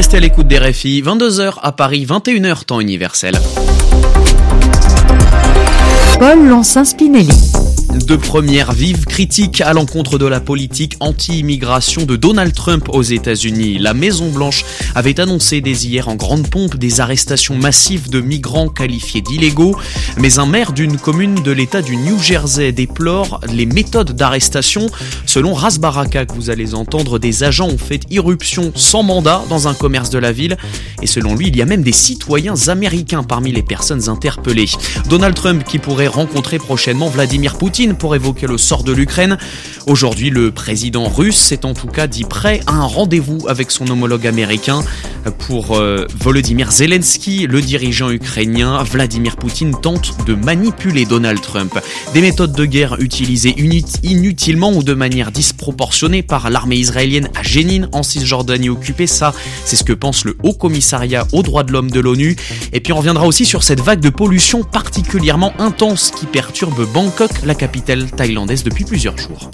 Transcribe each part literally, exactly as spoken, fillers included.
Restez à l'écoute des R F I, vingt-deux heures à Paris, vingt et une heures temps universel. Paul Lancin-Spinelli. De premières vives critiques à l'encontre de la politique anti-immigration de Donald Trump aux États-Unis. La Maison-Blanche avait annoncé dès hier en grande pompe des arrestations massives de migrants qualifiés d'illégaux. Mais un maire d'une commune de l'État du New Jersey déplore les méthodes d'arrestation. Selon Ras Baraka, que vous allez entendre, des agents ont fait irruption sans mandat dans un commerce de la ville. Et selon lui, il y a même des citoyens américains parmi les personnes interpellées. Donald Trump qui pourrait rencontrer prochainement Vladimir Poutine pour évoquer le sort de l'Ukraine. Aujourd'hui, le président russe s'est en tout cas dit prêt à un rendez-vous avec son homologue américain. Pour euh, Volodymyr Zelensky, le dirigeant ukrainien, Vladimir Poutine tente de manipuler Donald Trump. Des méthodes de guerre utilisées inutilement ou de manière disproportionnée par l'armée israélienne à Jénine, en Cisjordanie occupée, ça, c'est ce que pense le Haut Commissariat aux droits de l'homme de l'ONU. Et puis on reviendra aussi sur cette vague de pollution particulièrement intense qui perturbe Bangkok, la capitale thaïlandaise, depuis plusieurs jours.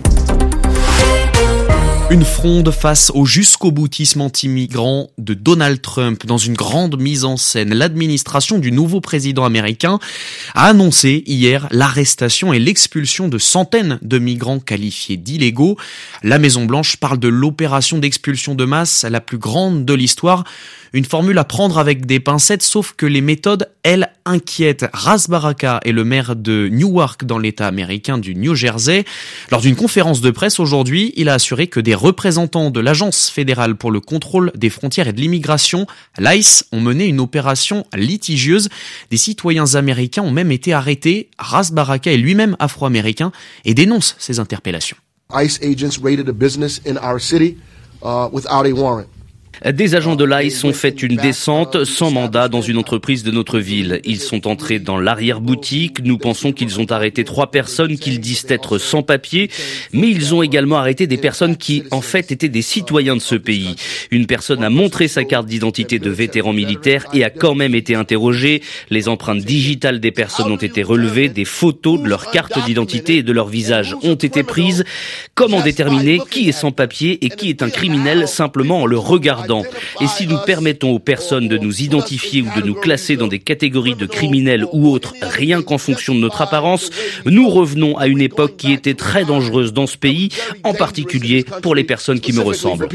Une fronde face au jusqu'au-boutisme anti-migrant de Donald Trump. Dans une grande mise en scène, l'administration du nouveau président américain a annoncé hier l'arrestation et l'expulsion de centaines de migrants qualifiés d'illégaux. La Maison-Blanche parle de l'opération d'expulsion de masse la plus grande de l'histoire. Une formule à prendre avec des pincettes, sauf que les méthodes, elles, inquiètent. Ras Baraka est le maire de Newark dans l'État américain du New Jersey. Lors d'une conférence de presse aujourd'hui, il a assuré que des représentants de l'Agence fédérale pour le contrôle des frontières et de l'immigration, l'I C E, ont mené une opération litigieuse. Des citoyens américains ont même été arrêtés. Ras Baraka est lui-même afro-américain et dénonce ces interpellations. I C E agents raided a business in our city uh, without a warrant. Des agents de l'I C E ont fait une descente sans mandat dans une entreprise de notre ville. Ils sont entrés dans l'arrière-boutique. Nous pensons qu'ils ont arrêté trois personnes qu'ils disent être sans papier, mais ils ont également arrêté des personnes qui, en fait, étaient des citoyens de ce pays. Une personne a montré sa carte d'identité de vétéran militaire et a quand même été interrogée. Les empreintes digitales des personnes ont été relevées, des photos de leur carte d'identité et de leur visage ont été prises. Comment déterminer qui est sans papier et qui est un criminel simplement en le regardant? Et si nous permettons aux personnes de nous identifier ou de nous classer dans des catégories de criminels ou autres, rien qu'en fonction de notre apparence, nous revenons à une époque qui était très dangereuse dans ce pays, en particulier pour les personnes qui me ressemblent.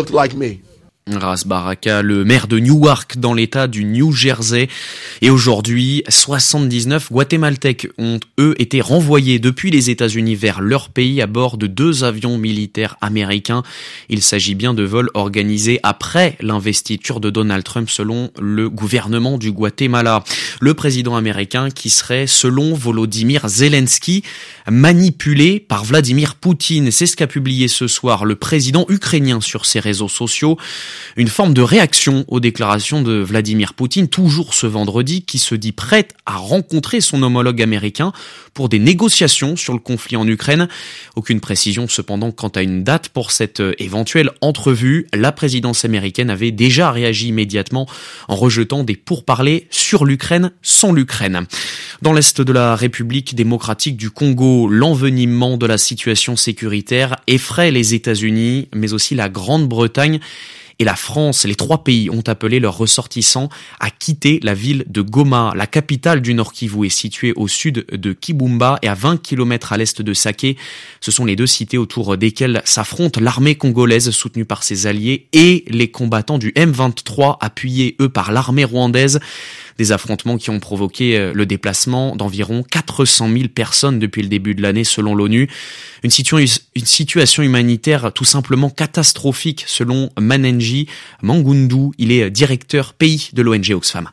Ras Baraka, le maire de Newark dans l'état du New Jersey. Et aujourd'hui, soixante-dix-neuf Guatémaltèques ont, eux, été renvoyés depuis les États-Unis vers leur pays à bord de deux avions militaires américains. Il s'agit bien de vols organisés après l'investiture de Donald Trump selon le gouvernement du Guatemala. Le président américain qui serait, selon Volodymyr Zelensky, manipulé par Vladimir Poutine. C'est ce qu'a publié ce soir le président ukrainien sur ses réseaux sociaux. Une forme de réaction aux déclarations de Vladimir Poutine, toujours ce vendredi, qui se dit prêt à rencontrer son homologue américain pour des négociations sur le conflit en Ukraine. Aucune précision cependant quant à une date pour cette éventuelle entrevue. La présidence américaine avait déjà réagi immédiatement en rejetant des pourparlers sur l'Ukraine sans l'Ukraine. Dans l'est de la République démocratique du Congo, l'envenimement de la situation sécuritaire effraie les États-Unis, mais aussi la Grande-Bretagne et la France. Les trois pays ont appelé leurs ressortissants à quitter la ville de Goma. La capitale du Nord Kivu est située au sud de Kibumba et à vingt kilomètres à l'est de Sake. Ce sont les deux cités autour desquelles s'affrontent l'armée congolaise soutenue par ses alliés et les combattants du M vingt-trois appuyés eux par l'armée rwandaise. Des affrontements qui ont provoqué le déplacement d'environ quatre cent mille personnes depuis le début de l'année selon l'ONU. Une, situ- une situation humanitaire tout simplement catastrophique selon Manenji Mangundu. Il est directeur pays de l'O N G Oxfam.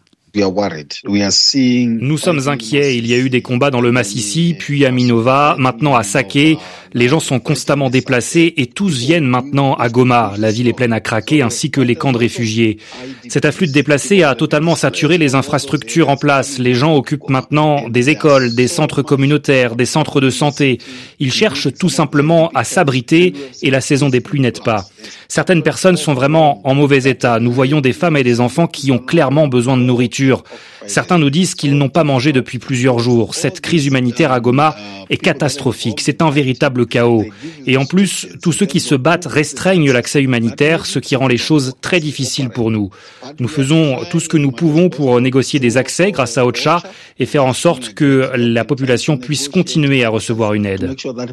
Nous sommes inquiets. Il y a eu des combats dans le Massissi, puis à Minova, maintenant à Sake. Les gens sont constamment déplacés et tous viennent maintenant à Goma. La ville est pleine à craquer, ainsi que les camps de réfugiés. Cet afflux de déplacés a totalement saturé les infrastructures en place. Les gens occupent maintenant des écoles, des centres communautaires, des centres de santé. Ils cherchent tout simplement à s'abriter et la saison des pluies n'aide pas. Certaines personnes sont vraiment en mauvais état. Nous voyons des femmes et des enfants qui ont clairement besoin de nourriture. nourriture. Certains nous disent qu'ils n'ont pas mangé depuis plusieurs jours. Cette crise humanitaire à Goma est catastrophique. C'est un véritable chaos. Et en plus, tous ceux qui se battent restreignent l'accès humanitaire, ce qui rend les choses très difficiles pour nous. Nous faisons tout ce que nous pouvons pour négocier des accès grâce à OCHA et faire en sorte que la population puisse continuer à recevoir une aide.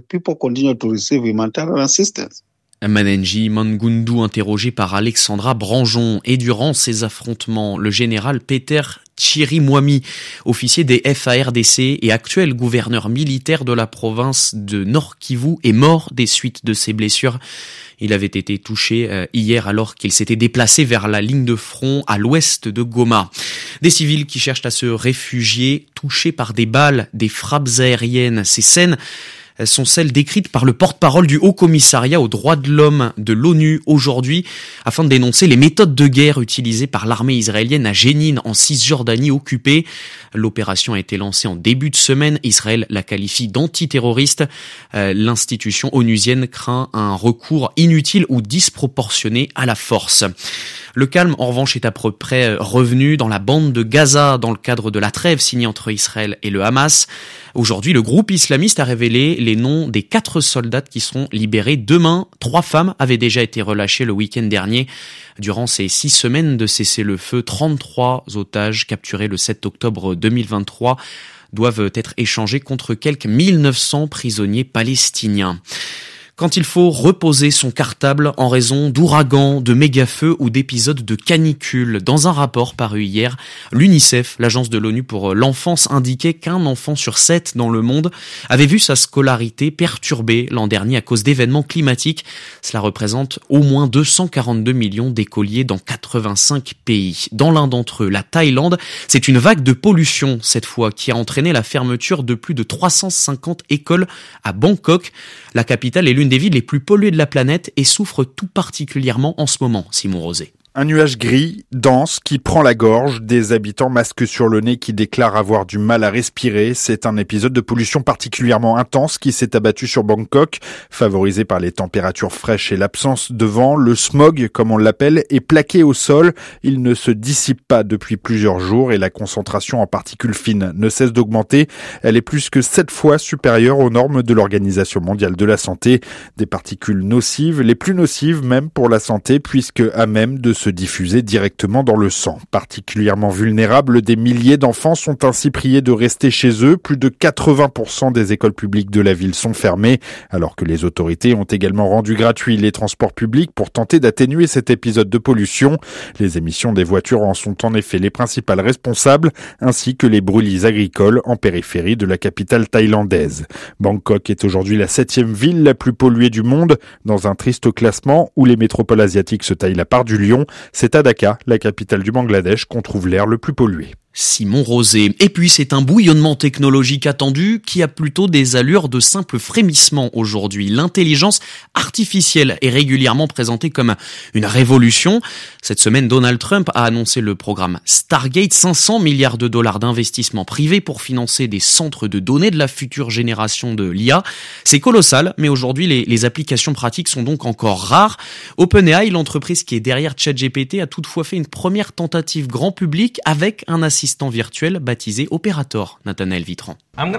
Manenji Mangundu interrogé par Alexandra Branjon. Et durant ces affrontements, le général Peter Chirimwami, officier des F A R D C et actuel gouverneur militaire de la province de Nord Kivu, est mort des suites de ses blessures. Il avait été touché euh, hier alors qu'il s'était déplacé vers la ligne de front à l'ouest de Goma. Des civils qui cherchent à se réfugier, touchés par des balles, des frappes aériennes. Ces scènes sont celles décrites par le porte-parole du Haut-Commissariat aux droits de l'homme de l'ONU aujourd'hui afin de dénoncer les méthodes de guerre utilisées par l'armée israélienne à Jénine en Cisjordanie occupée. L'opération a été lancée en début de semaine. Israël la qualifie d'antiterroriste. Euh, l'institution onusienne craint un recours inutile ou disproportionné à la force. Le calme, en revanche, est à peu près revenu dans la bande de Gaza dans le cadre de la trêve signée entre Israël et le Hamas. Aujourd'hui, le groupe islamiste a révélé les noms des quatre soldats qui seront libérés demain. Trois femmes avaient déjà été relâchées le week-end dernier. Durant ces six semaines de cessez-le-feu, trente-trois otages capturés le sept octobre deux mille vingt-trois doivent être échangés contre quelques mille neuf cents prisonniers palestiniens. Quand il faut reposer son cartable en raison d'ouragans, de méga-feux ou d'épisodes de canicule. Dans un rapport paru hier, l'UNICEF, l'agence de l'ONU pour l'enfance, indiquait qu'un enfant sur sept dans le monde avait vu sa scolarité perturbée l'an dernier à cause d'événements climatiques. Cela représente au moins deux cent quarante-deux millions d'écoliers dans quatre-vingt-cinq pays. Dans l'un d'entre eux, la Thaïlande, c'est une vague de pollution cette fois qui a entraîné la fermeture de plus de trois cent cinquante écoles à Bangkok. La capitale est l'une des villes les plus polluées de la planète et souffre tout particulièrement en ce moment, Simon Rosé. Un nuage gris, dense, qui prend la gorge, des habitants masques sur le nez qui déclarent avoir du mal à respirer. C'est un épisode de pollution particulièrement intense qui s'est abattu sur Bangkok, favorisé par les températures fraîches et l'absence de vent. Le smog, comme on l'appelle, est plaqué au sol. Il ne se dissipe pas depuis plusieurs jours et la concentration en particules fines ne cesse d'augmenter. Elle est plus que sept fois supérieure aux normes de l'Organisation mondiale de la santé. Des particules nocives, les plus nocives même pour la santé, puisque à même de se diffuser directement dans le sang. Particulièrement vulnérables, des milliers d'enfants sont ainsi priés de rester chez eux. Plus de quatre-vingts pour cent des écoles publiques de la ville sont fermées, alors que les autorités ont également rendu gratuits les transports publics pour tenter d'atténuer cet épisode de pollution. Les émissions des voitures en sont en effet les principales responsables, ainsi que les brûlis agricoles en périphérie de la capitale thaïlandaise. Bangkok est aujourd'hui la septième ville la plus polluée du monde, dans un triste classement où les métropoles asiatiques se taillent la part du lion. C'est à Dhaka, la capitale du Bangladesh, qu'on trouve l'air le plus pollué. Simon Rosé. Et puis c'est un bouillonnement technologique attendu qui a plutôt des allures de simple frémissement aujourd'hui. L'intelligence artificielle est régulièrement présentée comme une révolution. Cette semaine, Donald Trump a annoncé le programme Stargate, cinq cents milliards de dollars d'investissement privé pour financer des centres de données de la future génération de l'I A. C'est colossal, mais aujourd'hui les, les applications pratiques sont donc encore rares. OpenAI, l'entreprise qui est derrière ChatGPT, a toutefois fait une première tentative grand public avec un assistant assistant virtuel baptisé Operator. Nathanaël Vitran.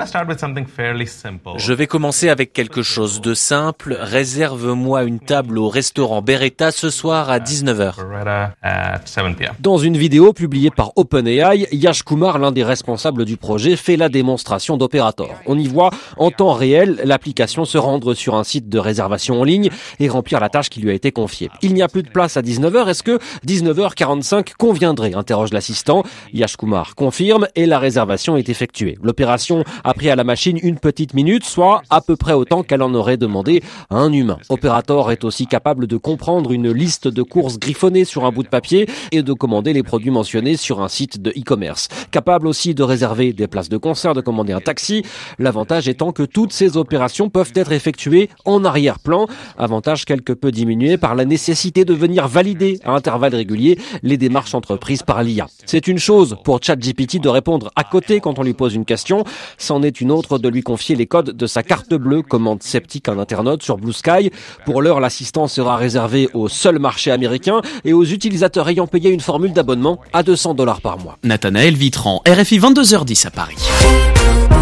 Je vais commencer avec quelque chose de simple. Réserve-moi une table au restaurant Beretta ce soir à dix-neuf heures. Dans une vidéo publiée par OpenAI, Yash Kumar, l'un des responsables du projet, fait la démonstration d'Operator. On y voit en temps réel l'application se rendre sur un site de réservation en ligne et remplir la tâche qui lui a été confiée. Il n'y a plus de place à dix-neuf heures. Est-ce que dix-neuf heures quarante-cinq conviendrait ? Interroge l'assistant. Yash Kumar confirme et la réservation est effectuée. L'opération a pris à la machine une petite minute, soit à peu près autant qu'elle en aurait demandé à un humain. Operator est aussi capable de comprendre une liste de courses griffonnées sur un bout de papier et de commander les produits mentionnés sur un site de e-commerce. Capable aussi de réserver des places de concert, de commander un taxi. L'avantage étant que toutes ces opérations peuvent être effectuées en arrière-plan. Avantage quelque peu diminué par la nécessité de venir valider à intervalles réguliers les démarches entreprises par l'I A. C'est une chose pour ChatGPT de répondre à côté quand on lui pose une question. C'en est une autre de lui confier les codes de sa carte bleue, commente sceptique un internaute sur Blue Sky. Pour l'heure, l'assistant sera réservé au seul marché américain et aux utilisateurs ayant payé une formule d'abonnement à deux cents dollars par mois. Nathanaël Vitran, R F I vingt-deux heures dix à Paris.